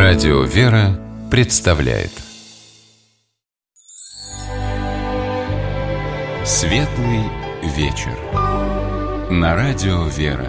Радио «Вера» представляет Светлый вечер на Радио «Вера».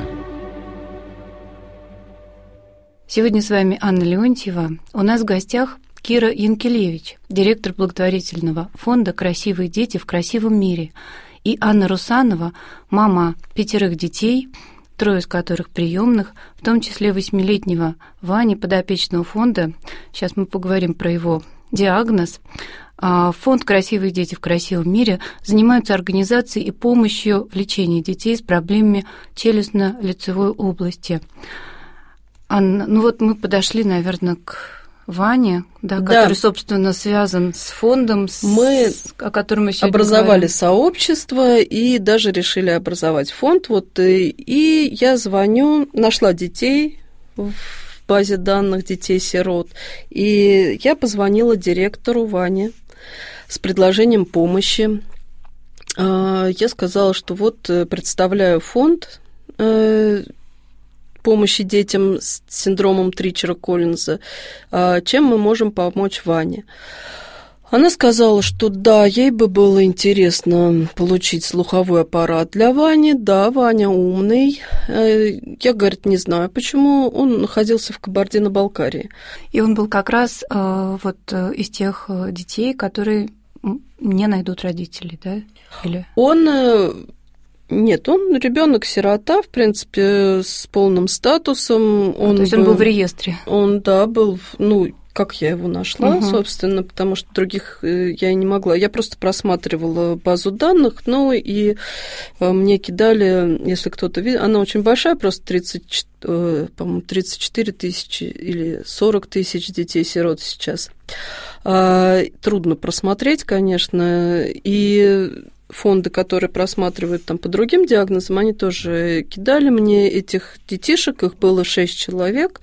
Сегодня с вами Анна Леонтьева. У нас в гостях Кира Янкелевич, директор благотворительного фонда «Красивые дети в красивом мире», и Анна Русанова, мама 5 детей, 3 из которых приемных, в том числе 8-летнего Вани, подопечного фонда. Сейчас мы поговорим про его диагноз. Фонд «Красивые дети в красивом мире» занимается организацией и помощью в лечении детей с проблемами челюстно-лицевой области. Анна, мы подошли, наверное, к Ване, который, собственно, связан с фондом, о котором мы сегодня образовали говорим. Сообщество и даже решили образовать фонд. И я звоню, нашла детей в базе данных детей-сирот, и я позвонила директору Ване с предложением помощи. Я сказала, что представляю фонд помощи детям с синдромом Тричера-Коллинза, чем мы можем помочь Ване. Она сказала, что да, ей бы было интересно получить слуховой аппарат для Вани. Да, Ваня умный. Я, говорит, не знаю, почему. Он находился в Кабардино-Балкарии. И он был как раз из тех детей, которые не найдут родителей, да? Или... Нет, он ребенок-сирота, в принципе, с полным статусом. То есть он был в реестре? Он, был, как я его нашла, собственно, потому что других я и не могла. Я просто просматривала базу данных, и мне кидали, если кто-то видит, она очень большая, просто 34 тысячи или 40 тысяч детей-сирот сейчас. Трудно просмотреть, конечно, и фонды, которые просматривают по другим диагнозам, они тоже кидали мне этих детишек, их было 6 человек.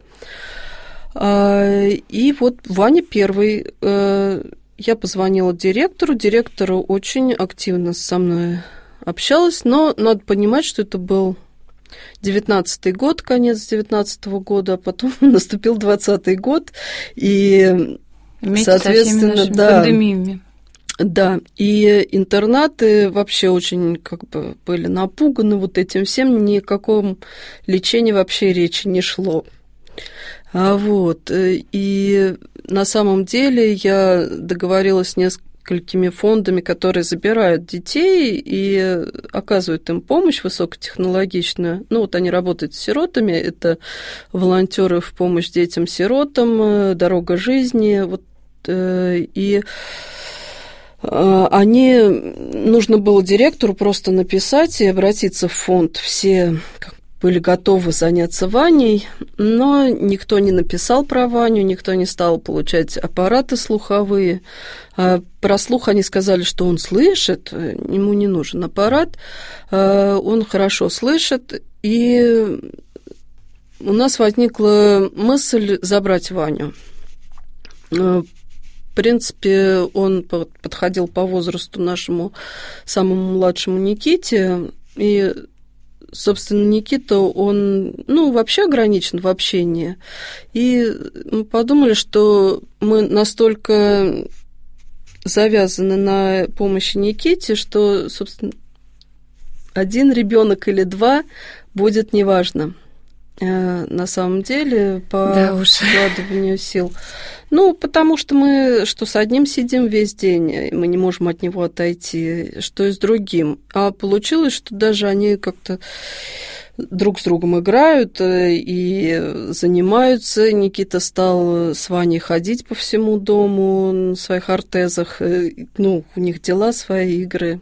И Ваня первый. Я позвонила директору очень активно со мной общалась, но надо понимать, что это был 19-й год, конец 19-го года, а потом наступил 20-й год, и, соответственно, со всеми пандемиями. Да, и интернаты вообще очень были напуганы этим всем, ни о каком лечении вообще речи не шло. И на самом деле я договорилась с несколькими фондами, которые забирают детей и оказывают им помощь высокотехнологичную. Они работают с сиротами, это волонтеры в помощь детям-сиротам, «Дорога жизни», и нужно было директору просто написать и обратиться в фонд. Все были готовы заняться Ваней, но никто не написал про Ваню, никто не стал получать аппараты слуховые. Про слух они сказали, что он слышит, ему не нужен аппарат, он хорошо слышит, и у нас возникла мысль забрать Ваню. В принципе, он подходил по возрасту нашему самому младшему Никите, и, собственно, Никита, он, вообще ограничен в общении. И мы подумали, что мы настолько завязаны на помощи Никите, что, собственно, 1 ребенок или 2 будет неважно. На самом деле, по вкладыванию сил. Потому что мы с одним сидим весь день, мы не можем от него отойти, что и с другим. А получилось, что даже они как-то друг с другом играют и занимаются. Никита стал с Ваней ходить по всему дому на своих ортезах. У них дела, свои игры.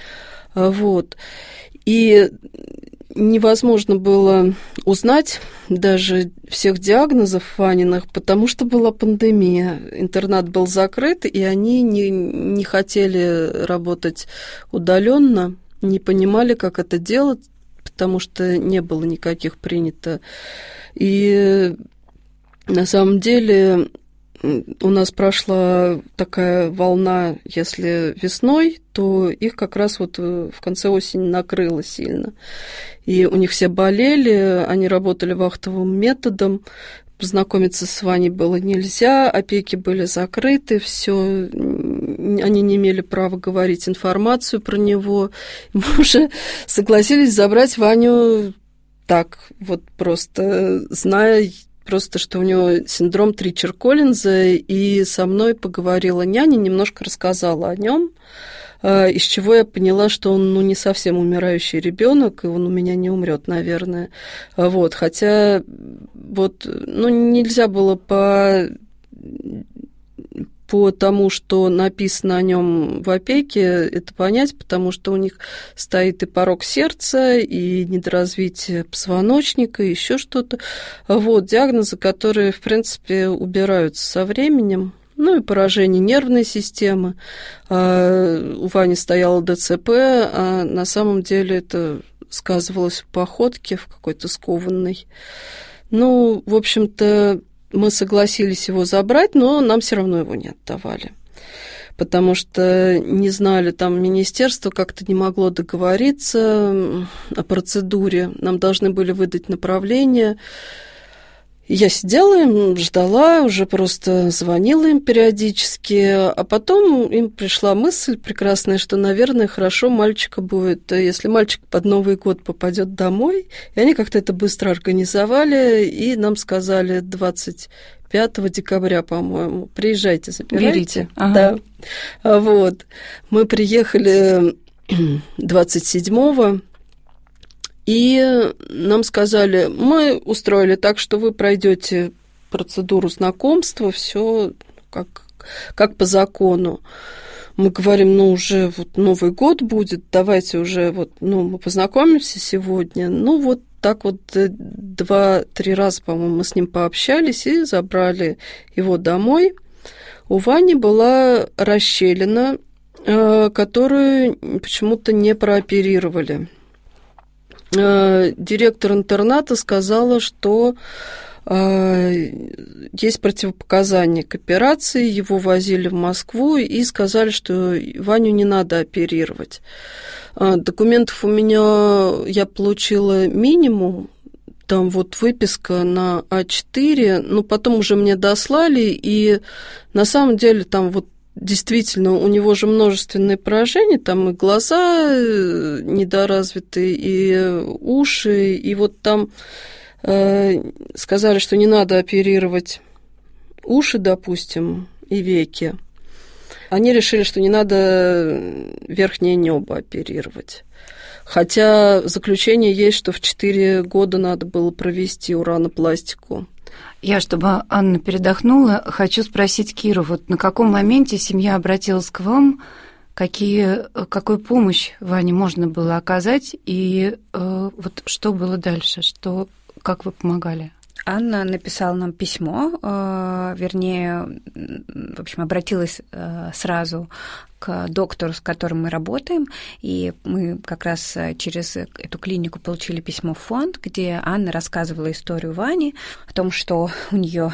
И невозможно было узнать даже всех диагнозов Ваниных, потому что была пандемия. Интернат был закрыт, и они не хотели работать удаленно, не понимали, как это делать, потому что не было никаких принято. И на самом деле у нас прошла такая волна, если весной, то их как раз в конце осени накрыло сильно. И у них все болели, они работали вахтовым методом, познакомиться с Ваней было нельзя, опеки были закрыты, все, они не имели права говорить информацию про него. Мы уже согласились забрать Ваню так, вот просто зная, просто что у него синдром Тричер-Коллинза, и со мной поговорила няня, немножко рассказала о нем, из чего я поняла, что он не совсем умирающий ребенок, и он у меня не умрет, наверное. Вот, хотя вот, нельзя было по тому, что написано о нем в опеке, это понять, потому что у них стоит и порок сердца, и недоразвитие позвоночника, и еще что-то. Вот, диагнозы, которые, в принципе, убираются со временем. И поражение нервной системы. У Вани стояло ДЦП, а на самом деле это сказывалось в походке, в какой-то скованной. В общем-то, мы согласились его забрать, но нам все равно его не отдавали. Потому что не знали, там министерство как-то не могло договориться о процедуре. Нам должны были выдать направление. Я сидела, ждала, уже просто звонила им периодически, а потом им пришла мысль прекрасная, что, наверное, хорошо мальчика будет, если мальчик под Новый год попадет домой. И они как-то это быстро организовали, и нам сказали 25 декабря, по-моему, приезжайте, забирайте. Берите. Ага. Да. Вот. Мы приехали 27-го. И нам сказали, мы устроили так, что вы пройдете процедуру знакомства, все как по закону. Мы говорим, уже вот Новый год будет, давайте уже мы познакомимся сегодня. Так вот 2-3 раза, по-моему, мы с ним пообщались и забрали его домой. У Вани была расщелина, которую почему-то не прооперировали. Директор интерната сказала, что есть противопоказания к операции, его возили в Москву и сказали, что Ваню не надо оперировать. Документов у меня я получила минимум, там выписка на А4, потом уже мне дослали, и на самом деле там действительно, у него же множественные поражения, там и глаза недоразвитые, и уши, и там сказали, что не надо оперировать уши, допустим, и веки. Они решили, что не надо верхнее небо оперировать. Хотя заключение есть, что в 4 года надо было провести уранопластику. Я, чтобы Анна передохнула, хочу спросить Киру, на каком моменте семья обратилась к вам, какую помощь Ване можно было оказать, и что было дальше, как вы помогали? Анна написала нам письмо, вернее, в общем, обратилась сразу к доктору, с которым мы работаем, и мы как раз через эту клинику получили письмо в фонд, где Анна рассказывала историю Вани, о том, что у них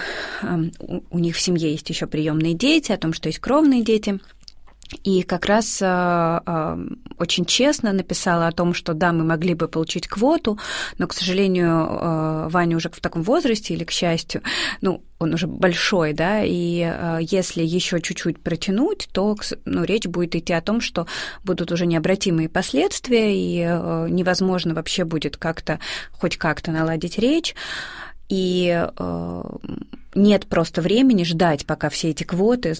в семье есть еще приемные дети, о том, что есть кровные дети. И как раз очень честно написала о том, что да, мы могли бы получить квоту, но, к сожалению, Ваня уже в таком возрасте, или к счастью, он уже большой, да, и если еще чуть-чуть протянуть, то речь будет идти о том, что будут уже необратимые последствия, и невозможно вообще будет хоть как-то наладить речь. И нет просто времени ждать, пока все эти квоты,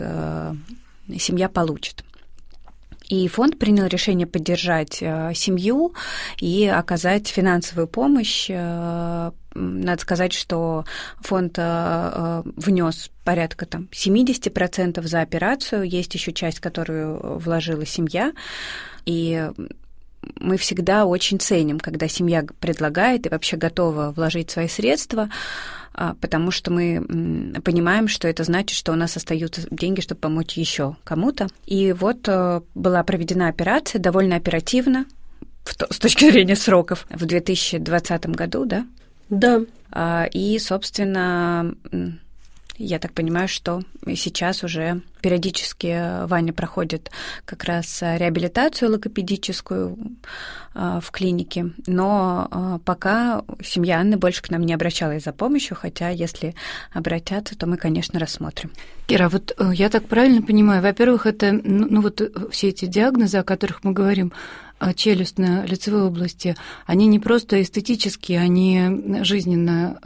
семья получит. И фонд принял решение поддержать семью и оказать финансовую помощь. Надо сказать, что фонд внес порядка 70% за операцию. Есть еще часть, которую вложила семья. И мы всегда очень ценим, когда семья предлагает и вообще готова вложить свои средства, потому что мы понимаем, что это значит, что у нас остаются деньги, чтобы помочь еще кому-то. И была проведена операция довольно оперативно, с точки зрения сроков, в 2020 году, да? Да. И, собственно, Я так понимаю, что сейчас уже периодически Ваня проходит как раз реабилитацию логопедическую в клинике, но пока семья Анны больше к нам не обращалась за помощью, хотя если обратятся, то мы, конечно, рассмотрим. Кира, вот я так правильно понимаю, во-первых, это вот все эти диагнозы, о которых мы говорим, челюстно-лицевой области, они не просто эстетические, они жизненно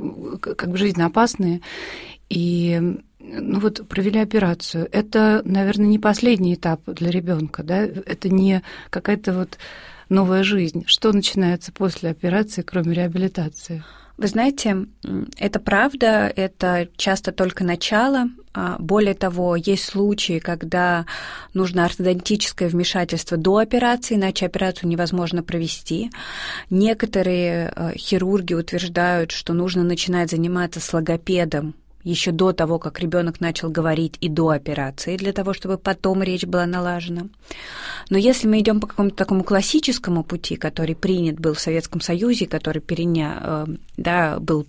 опасные. И провели операцию. Это, наверное, не последний этап для ребенка, да? Это не какая-то новая жизнь. Что начинается после операции, кроме реабилитации? Вы знаете, это правда, это часто только начало. Более того, есть случаи, когда нужно ортодонтическое вмешательство до операции, иначе операцию невозможно провести. Некоторые хирурги утверждают, что нужно начинать заниматься с логопедом еще до того, как ребенок начал говорить, и до операции, для того, чтобы потом речь была налажена. Но если мы идем по какому-то такому классическому пути, который принят был в Советском Союзе, который был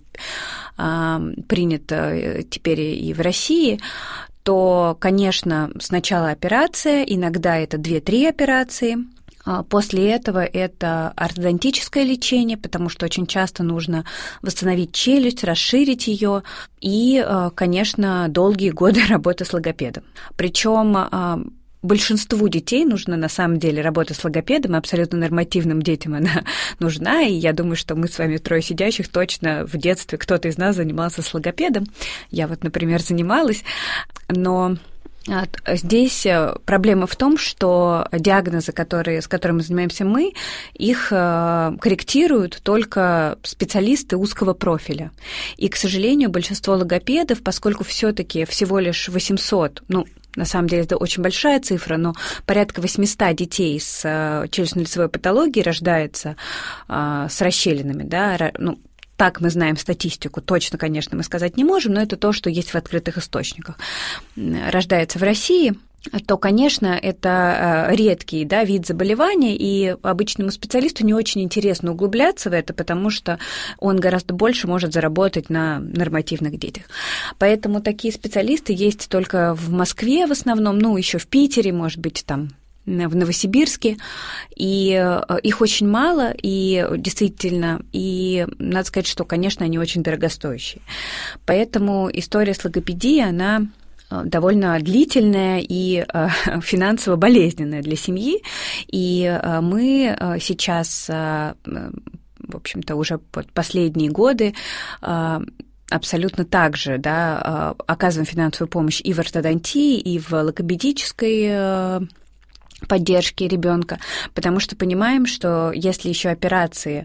принят теперь и в России, то, конечно, сначала операция, иногда это 2-3 операции. После этого это ортодонтическое лечение, потому что очень часто нужно восстановить челюсть, расширить ее, и, конечно, долгие годы работы с логопедом. Причем большинству детей нужно на самом деле работа с логопедом, абсолютно нормативным детям она нужна, и я думаю, что мы с вами 3 сидящих точно в детстве кто-то из нас занимался с логопедом. Я например, занималась, но здесь проблема в том, что диагнозы, с которыми занимаемся мы, их корректируют только специалисты узкого профиля. И, к сожалению, большинство логопедов, поскольку все-таки всего лишь 800, на самом деле это очень большая цифра, но порядка 800 детей с челюстно-лицевой патологией рождается с расщелинами, да, так мы знаем статистику, точно, конечно, мы сказать не можем, но это то, что есть в открытых источниках. Рождается в России, то, конечно, это редкий вид заболевания, и обычному специалисту не очень интересно углубляться в это, потому что он гораздо больше может заработать на нормативных детях. Поэтому такие специалисты есть только в Москве в основном, еще в Питере, может быть, в Новосибирске, и их очень мало, и действительно, и надо сказать, что, конечно, они очень дорогостоящие. Поэтому история с логопедией, она довольно длительная и финансово болезненная для семьи, и мы сейчас, в общем-то, уже последние годы абсолютно так же оказываем финансовую помощь и в ортодонтии, и в логопедической поддержки ребенка, потому что понимаем, что если еще операции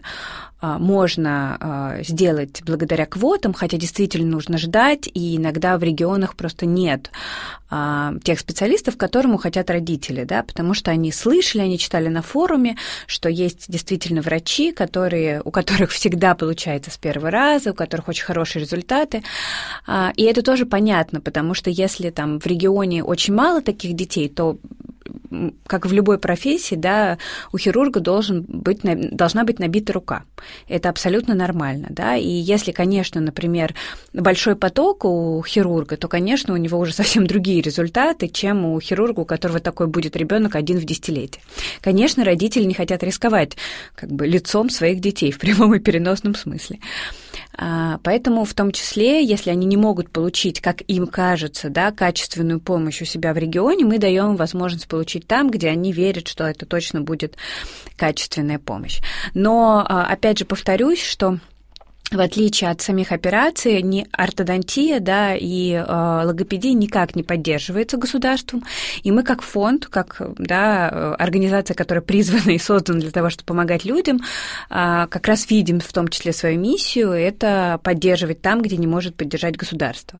можно сделать благодаря квотам, хотя действительно нужно ждать, и иногда в регионах просто нет тех специалистов, к которому хотят родители, да, потому что они слышали, они читали на форуме, что есть действительно врачи, у которых всегда получается с первого раза, у которых очень хорошие результаты, и это тоже понятно, потому что если в регионе очень мало таких детей, то как в любой профессии, да, у хирурга должна быть набита рука. Это абсолютно нормально, да, и если, конечно, например, большой поток у хирурга, то, конечно, у него уже совсем другие результаты, чем у хирурга, у которого такой будет ребенок один в десятилетие. Конечно, родители не хотят рисковать лицом своих детей в прямом и переносном смысле. Поэтому в том числе, если они не могут получить, как им кажется, да, качественную помощь у себя в регионе, мы даем им возможность получить там, где они верят, что это точно будет качественная помощь. Но, опять же, повторюсь, что в отличие от самих операций, ортодонтия, да, и логопедия никак не поддерживается государством, и мы как фонд, как организация, которая призвана и создана для того, чтобы помогать людям, как раз видим в том числе свою миссию, это поддерживать там, где не может поддержать государство.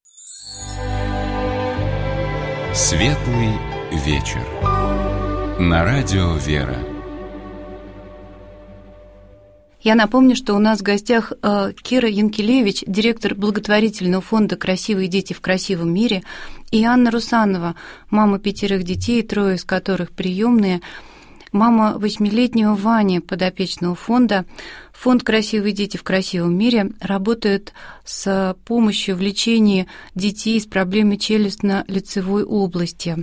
Светлый вечер. На радио «Вера». Я напомню, что у нас в гостях Кира Янкелевич, директор благотворительного фонда «Красивые дети в красивом мире», и Анна Русанова, мама 5 детей, 3 из которых приемные. мама 8-летнего Вани, подопечного фонда. Фонд «Красивые дети в красивом мире» работает с помощью в лечении детей с проблемой челюстно-лицевой области.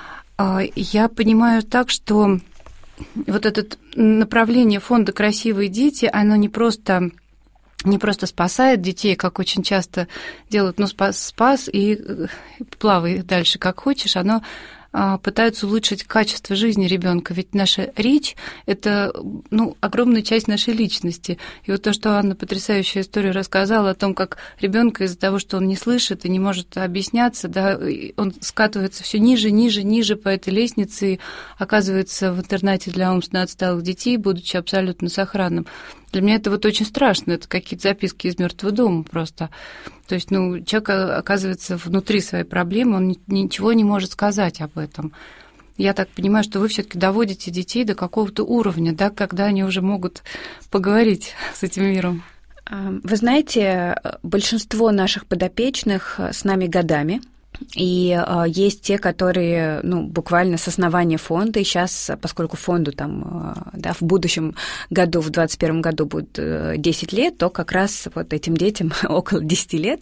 Я понимаю так, что вот это направление фонда «Красивые дети», оно не просто спасает детей, как очень часто делают, спас и плавай дальше как хочешь, оно пытаются улучшить качество жизни ребенка, ведь наша речь – это огромная часть нашей личности. И вот то, что Анна потрясающую историю рассказала о том, как ребенка из-за того, что он не слышит и не может объясняться, да, он скатывается все ниже, ниже, ниже по этой лестнице и оказывается в интернате для умственно отсталых детей, будучи абсолютно сохранным. Для меня это вот очень страшно, это какие-то записки из мертвого дома просто. То есть, человек оказывается внутри своей проблемы, он ничего не может сказать об этом. Я так понимаю, что вы все-таки доводите детей до какого-то уровня, да, когда они уже могут поговорить с этим миром. Вы знаете, большинство наших подопечных с нами годами. И есть те, которые, буквально с основания фонда, и сейчас, поскольку фонду в будущем году, в 2021 году будет 10 лет, то как раз вот этим детям около 10 лет.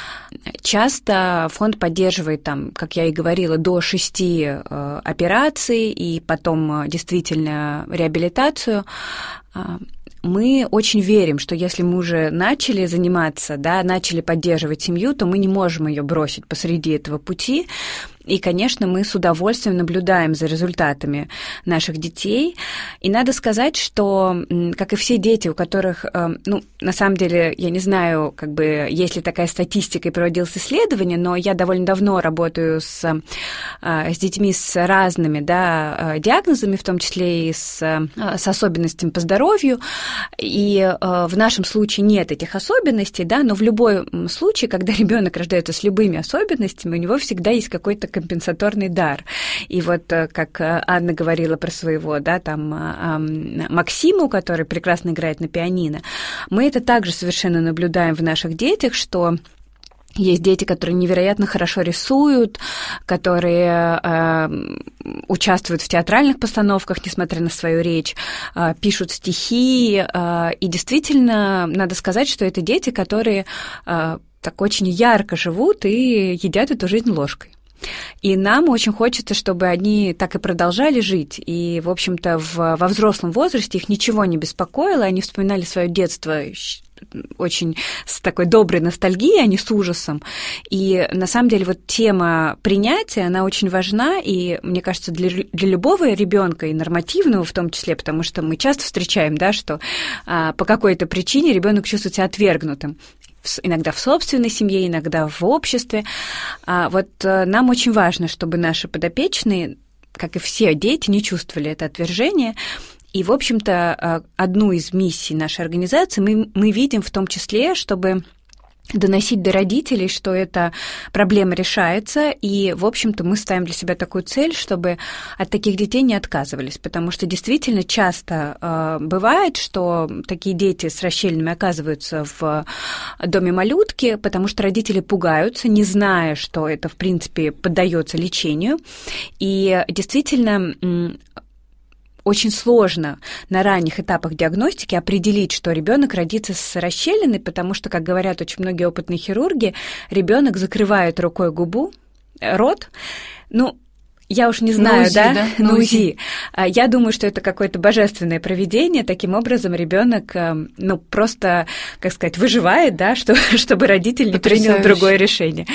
Часто фонд поддерживает, как я и говорила, до 6 операций и потом действительно реабилитацию. Мы очень верим, что если мы уже начали заниматься, начали поддерживать семью, то мы не можем ее бросить посреди этого пути. И, конечно, мы с удовольствием наблюдаем за результатами наших детей. И надо сказать, что, как и все дети, у которых, на самом деле, я не знаю, есть ли такая статистика и проводилось исследование, но я довольно давно работаю с детьми с разными диагнозами, в том числе и с особенностями по здоровью. И в нашем случае нет этих особенностей, но в любом случае, когда ребенок рождается с любыми особенностями, у него всегда есть какой-то компенсаторный дар. И вот как Анна говорила про своего, Максиму, который прекрасно играет на пианино, мы это также совершенно наблюдаем в наших детях, что есть дети, которые невероятно хорошо рисуют, которые участвуют в театральных постановках, несмотря на свою речь, пишут стихи. И действительно, надо сказать, что это дети, которые так очень ярко живут и едят эту жизнь ложкой. И нам очень хочется, чтобы они так и продолжали жить. И, в общем-то, во взрослом возрасте их ничего не беспокоило, они вспоминали свое детство очень с такой доброй ностальгией, а не с ужасом. И на самом деле вот тема принятия, она очень важна, и, мне кажется, для любого ребенка, и нормативного в том числе, потому что мы часто встречаем, что по какой-то причине ребенок чувствует себя отвергнутым. Иногда в собственной семье, иногда в обществе. Вот нам очень важно, чтобы наши подопечные, как и все дети, не чувствовали это отвержение. И, в общем-то, одну из миссий нашей организации мы видим в том числе, чтобы доносить до родителей, что эта проблема решается, и, в общем-то, мы ставим для себя такую цель, чтобы от таких детей не отказывались, потому что действительно часто бывает, что такие дети с расщелинами оказываются в доме малютки, потому что родители пугаются, не зная, что это, в принципе, поддается лечению, и действительно очень сложно на ранних этапах диагностики определить, что ребенок родится с расщелиной, потому что, как говорят очень многие опытные хирурги, ребенок закрывает рукой губу, рот. Я уж не знаю, на УЗИ. Я думаю, что это какое-то божественное провидение. Таким образом, ребенок, просто, как сказать, выживает, чтобы родитель не принял другое решение.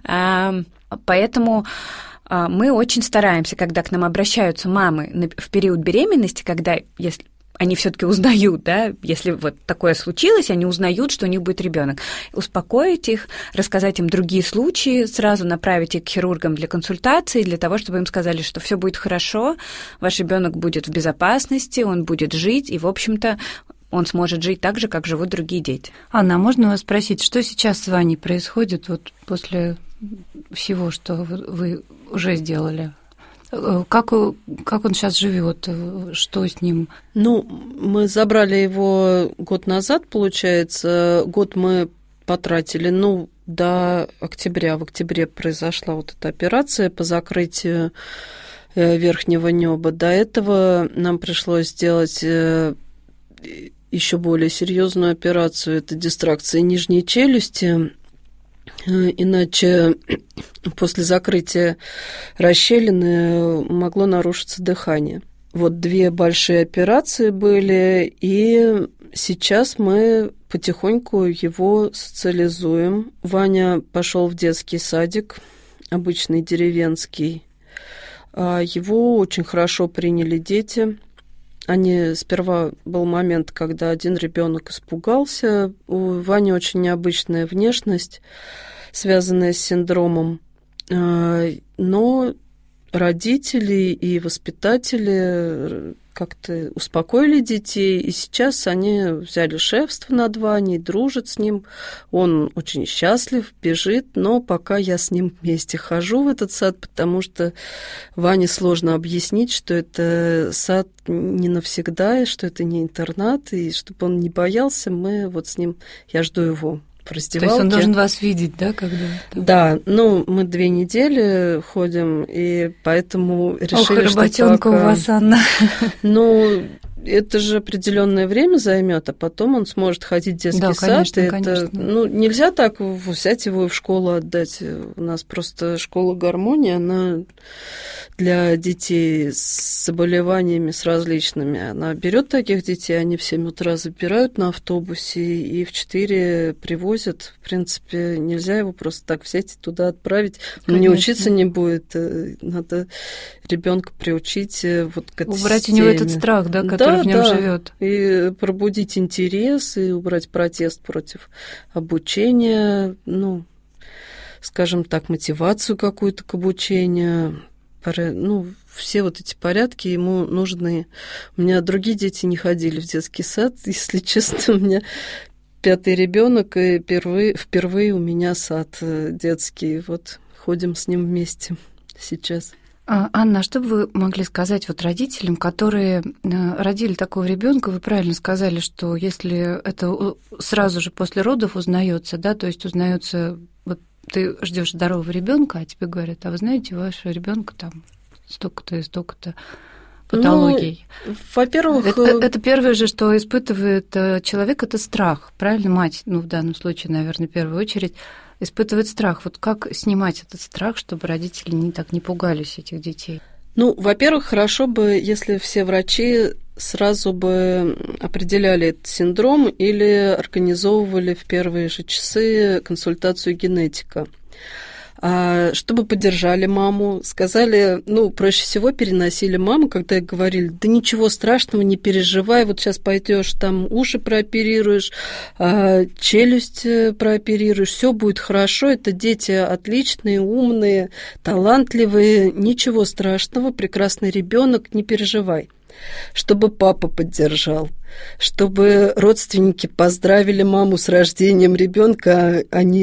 Поэтому мы очень стараемся, когда к нам обращаются мамы в период беременности, если они все-таки узнают, если вот такое случилось, они узнают, что у них будет ребенок, успокоить их, рассказать им другие случаи, сразу направить их к хирургам для консультации, для того, чтобы им сказали, что все будет хорошо, ваш ребенок будет в безопасности, он будет жить, и, в общем-то, он сможет жить так же, как живут другие дети. Анна, а можно вас спросить, что сейчас с Ваней происходит вот после всего, что вы уже сделали? Как он сейчас живет? Что с ним? Мы забрали его год назад, получается. Год мы потратили, до октября. В октябре произошла вот эта операция по закрытию верхнего неба. До этого нам пришлось сделать еще более серьезную операцию. Это дистракция нижней челюсти. Иначе после закрытия расщелины могло нарушиться дыхание. Вот 2 большие операции были, и сейчас мы потихоньку его социализуем. Ваня пошел в детский садик, обычный деревенский. Его очень хорошо приняли дети. Сперва был момент, когда один ребенок испугался. У Вани очень необычная внешность, связанная с синдромом. Но родители и воспитатели как-то успокоили детей, и сейчас они взяли шефство над Ваней, дружат с ним. Он очень счастлив, бежит, но пока я с ним вместе хожу в этот сад, потому что Ване сложно объяснить, что это сад не навсегда, и что это не интернат, и чтобы он не боялся, мы вот с ним, я жду его в раздевалке. То есть он должен вас видеть, да, когда? Да, мы 2 недели ходим, и поэтому решили, что работёнка у вас, Анна. Это же определенное время займет, а потом он сможет ходить в детский сад. Конечно. Нельзя так взять его и в школу отдать. У нас просто школа гармонии, она для детей с заболеваниями, с различными. Она берет таких детей, они в 7 утра забирают на автобусе и в 4 привозят. В принципе, нельзя его просто так взять и туда отправить. Он не учиться не будет. Надо ребенка приучить вот к этой убрать системе. У него этот страх, да, который в нем живет. И пробудить интерес, и убрать протест против обучения, скажем так, мотивацию какую-то к обучению. Все вот эти порядки ему нужны. У меня другие дети не ходили в детский сад, если честно, у меня 5-й ребенок, и впервые у меня сад детский. Вот ходим с ним вместе сейчас. Анна, что бы вы могли сказать вот родителям, которые родили такого ребенка? Вы правильно сказали, что если это сразу же после родов узнается, да, то есть узнается, вот ты ждешь здорового ребенка, а тебе говорят, а вы знаете, у вашего ребенка там столько-то и столько-то патологий. Во-первых, это первое же, что испытывает человек, это страх, правильно, мать, в данном случае, наверное, в первую очередь, испытывает страх. Вот как снимать этот страх, чтобы родители не пугались этих детей? Во-первых, хорошо бы, если все врачи сразу бы определяли этот синдром или организовывали в первые же часы консультацию генетика. Чтобы поддержали маму, сказали, проще всего переносили маму, когда ей говорили, да ничего страшного, не переживай, вот сейчас пойдешь там уши прооперируешь, челюсть прооперируешь, все будет хорошо, это дети отличные, умные, талантливые, ничего страшного, прекрасный ребенок, не переживай. Чтобы папа поддержал, чтобы родственники поздравили маму с рождением ребенка,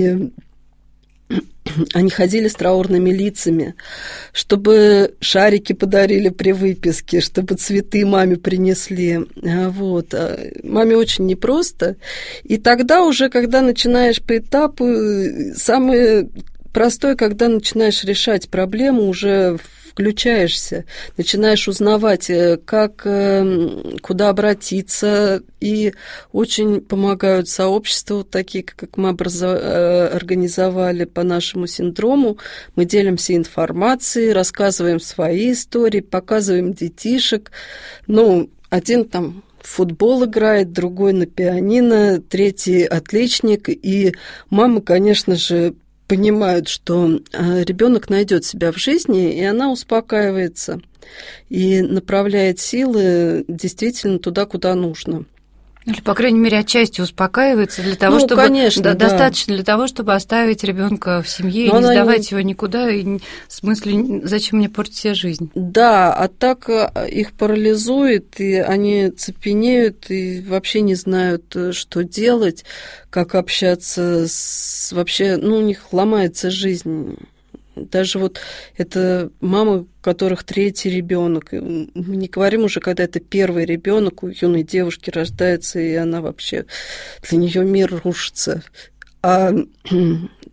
они ходили с траурными лицами, чтобы шарики подарили при выписке, чтобы цветы маме принесли. Вот. Маме очень непросто. И тогда уже, когда начинаешь по этапу, самое простое, когда начинаешь решать проблему, уже включаешься, начинаешь узнавать, куда обратиться, и очень помогают сообщества, вот такие, как мы организовали по нашему синдрому. Мы делимся информацией, рассказываем свои истории, показываем детишек. Один там в футбол играет, другой на пианино, третий отличник, и мама, конечно же, понимают, что ребенок найдет себя в жизни, и она успокаивается и направляет силы действительно туда, куда нужно. Или, по крайней мере, отчасти успокаивается для того, чтобы конечно, достаточно для того, чтобы оставить ребенка в семье и не сдавать его никуда. И в смысле, зачем мне портить себе жизнь? Да, а так их парализует, и они цепенеют и вообще не знают, что делать, как общаться вообще, у них ломается жизнь. Даже вот это мамы, у которых 3-й ребенок. Мы не говорим уже, когда это 1-й ребенок у юной девушки рождается, и она вообще для нее мир рушится. А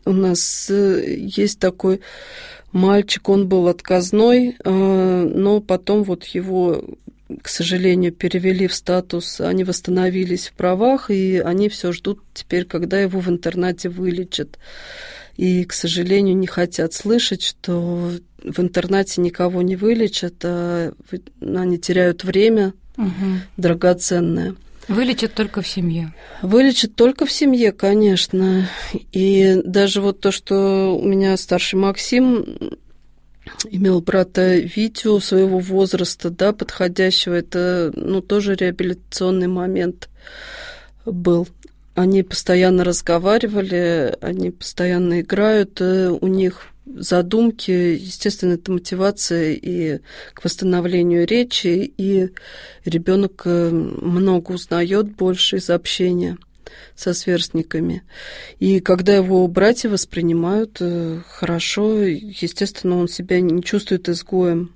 у нас есть такой мальчик, он был отказной, но потом вот его, к сожалению, перевели в статус, они восстановились в правах, и они все ждут теперь, когда его в интернате вылечат. И, к сожалению, не хотят слышать, что в интернате никого не вылечат, а они теряют время драгоценное. Вылечат только в семье. Вылечат только в семье, конечно. И даже вот то, что у меня старший Максим имел брата Витю своего возраста, да, подходящего, это, тоже реабилитационный момент был. Они постоянно разговаривали, они постоянно играют, у них задумки, естественно, это мотивация и к восстановлению речи, и ребенок много узнает больше из общения со сверстниками. И когда его братья воспринимают хорошо, естественно, он себя не чувствует изгоем.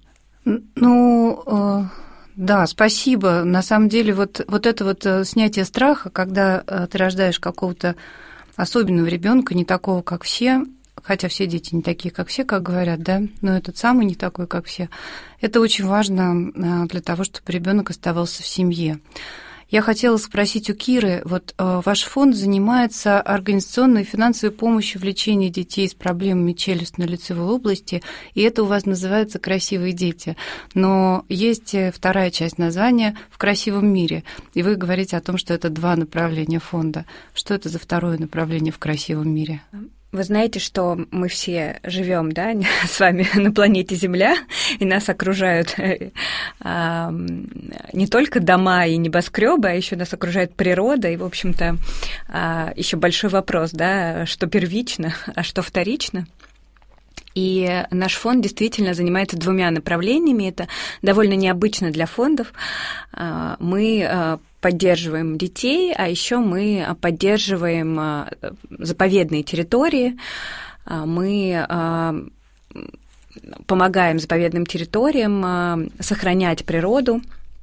Да, спасибо. На самом деле вот это снятие страха, когда ты рождаешь какого-то особенного ребенка, не такого, как все, хотя все дети не такие, как все, как говорят, да, но этот самый не такой, как все. Это очень важно для того, чтобы ребенок оставался в семье. Я хотела спросить у Киры, вот ваш фонд занимается организационной и финансовой помощью в лечении детей с проблемами челюстно-лицевой области, и это у вас называется «Красивые дети». Но есть вторая часть названия «В красивом мире», и вы говорите о том, что это 2 направления фонда. Что это за второе направление в красивом мире? Вы знаете, что мы все живем, да, с вами на планете Земля, и нас окружают не только дома и небоскребы, а еще нас окружает природа, и, в общем-то, еще большой вопрос, да, что первично, а что вторично. И наш фонд действительно занимается 2 направлениями. Это довольно необычно для фондов. Мы поддерживаем детей, а еще мы поддерживаем заповедные территории. Мы помогаем заповедным территориям сохранять природу,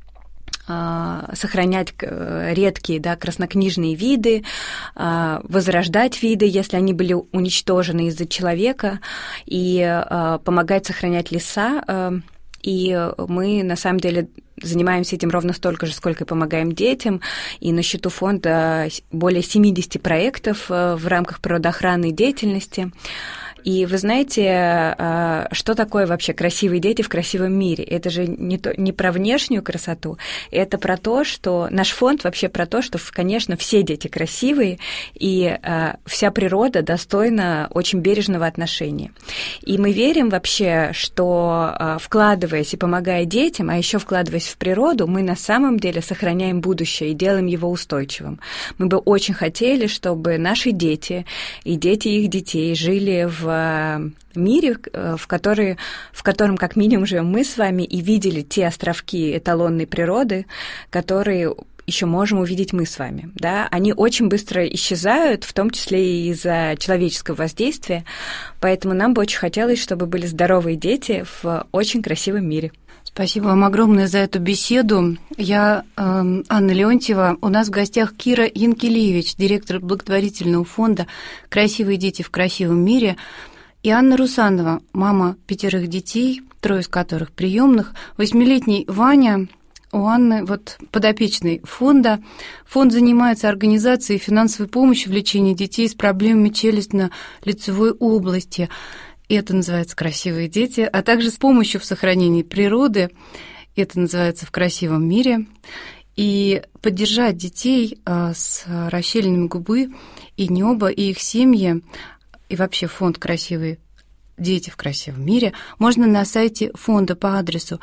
сохранять редкие, да, краснокнижные виды, возрождать виды, если они были уничтожены из-за человека, и помогать сохранять леса. И мы, на самом деле, занимаемся этим ровно столько же, сколько и помогаем детям. И на счету фонда более 70 проектов в рамках природоохранной деятельности. И вы знаете, что такое вообще красивые дети в красивом мире? Это же не про внешнюю красоту, это про то, что наш фонд вообще про то, что, конечно, все дети красивые, и вся природа достойна очень бережного отношения. И мы верим вообще, что вкладываясь и помогая детям, а еще вкладываясь в природу, мы на самом деле сохраняем будущее и делаем его устойчивым. Мы бы очень хотели, чтобы наши дети и дети их детей жили в мире, в котором как минимум живем мы с вами, и видели те островки эталонной природы, которые еще можем увидеть мы с вами. Да? Они очень быстро исчезают, в том числе и из-за человеческого воздействия, поэтому нам бы очень хотелось, чтобы были здоровые дети в очень красивом мире. Спасибо вам огромное за эту беседу. Я Анна Леонтьева. У нас в гостях Кира Янкелевич, директор благотворительного фонда «Красивые дети в красивом мире», и Анна Русанова, мама 5 детей, 3 из которых приемных, 8-летний Ваня. У Анны подопечный фонда. Фонд занимается организацией финансовой помощи в лечении детей с проблемами челюстно-лицевой области. Это называется «Красивые дети», а также с помощью в сохранении природы. Это называется «В красивом мире». И поддержать детей с расщелинами губы и неба, и их семьи, и вообще фонд «Красивые дети в красивом мире» можно на сайте фонда по адресу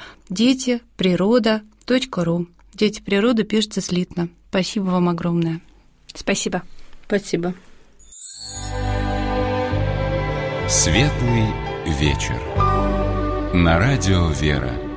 детиприрода.ру. «Дети природы» пишется слитно. Спасибо вам огромное. Спасибо. Спасибо. Светлый вечер. На радио «Вера».